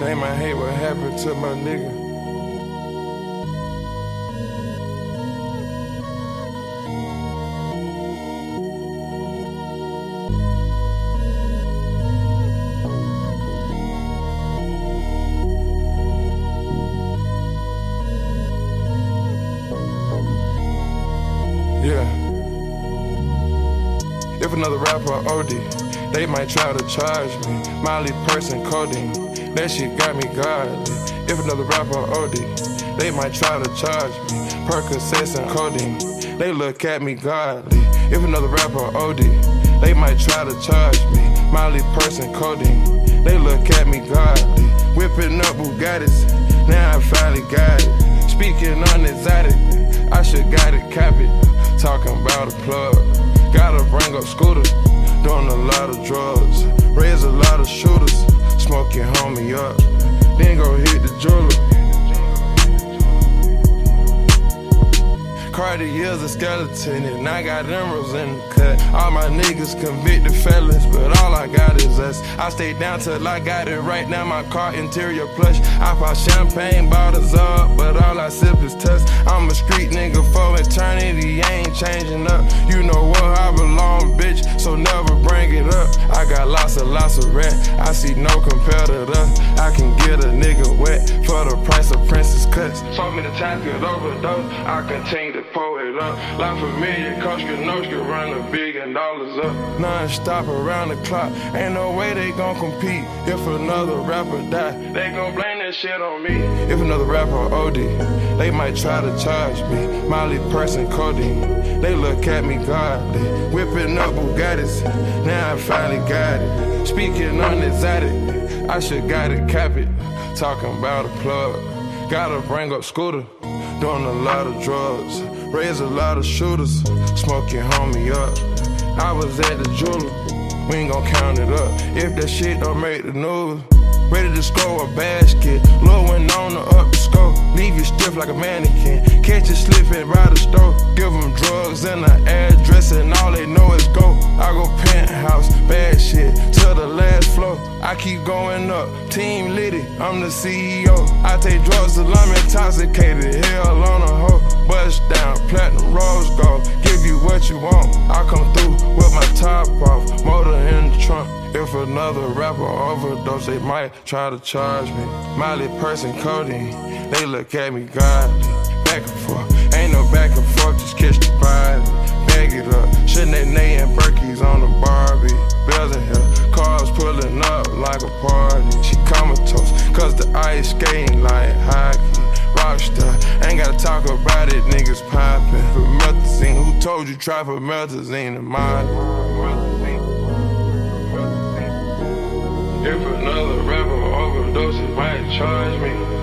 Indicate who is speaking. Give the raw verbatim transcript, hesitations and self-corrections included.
Speaker 1: They might hate what happened to my nigga. Yeah. If another rapper O D, they might try to charge me. Miley person codeine, that shit got me godly. If another rapper O D, they might try to charge me. Percocets and codeine, they look at me godly. If another rapper O D, they might try to charge me. Miley person codeine, they look at me godly. Whipping up Bugattis, now I finally got it. Speaking on exotic, I should got it copied. Talking about a plug, gotta bring up Scooter. Doing a lot of drugs, raise a lot of shooters. Smoking homie up, then go hit the jeweler. Cartier's a skeleton and I got emeralds in the cut. All my niggas convicted felons, but all I got is us. I stay down till I got it right. Now my car interior plush. I pop champagne bottles up, but all I sip is tuss. I'm a street nigga for eternity, I ain't changing up. You know where I belong, bitch, so never bring it up. I got lots of lots of rent, I see no competitor. I can get a nigga wet for the price of princess cuts. So many times could overdose, I continue to pull it up. La Familia, Koshka, Noshka, run a billion dollars up. Non-stop around the clock, ain't no way they gon' compete. If another rapper die, they gon' blame that shit on me. If another rapper O D, they might try to charge me. Miley person codeine, they look at me godly. Whipping up Bugattis, now I finally got it. Speaking on exotic, I should got it copied. Talking about a plug, gotta bring up Scooter. Doing a lot of drugs, raise a lot of shooters. Smoking homie up, I was at the jeweler. We ain't gon' count it up if that shit don't make the news. Ready to score a basket, low and on the up the scope. Leave you stiff like a mannequin, catch you slipping by the stove. Give them drugs and an address and all they know is go. I go penthouse, bad shit, to the last floor. I keep going up, Team Liddy, I'm the C E O. I take drugs till I'm intoxicated, hell on a hoe. Bust down, platinum, rose gold, give you what you want. I come through with my top off, motor in the trunk. If another rapper overdose, they might try to charge me. Miley person codeine, they look at me godly. Back and forth, ain't no back and forth, just catch the body. Bag it up, Sinead and Berkey's on the Barbie. Bells in here, cars pulling up like a party. She comatose, cause the ice skating like hockey. Rockstar, ain't gotta talk about it, niggas poppin'. Promethazine, who told you try promethazine in my If another rapper overdose, it might charge me.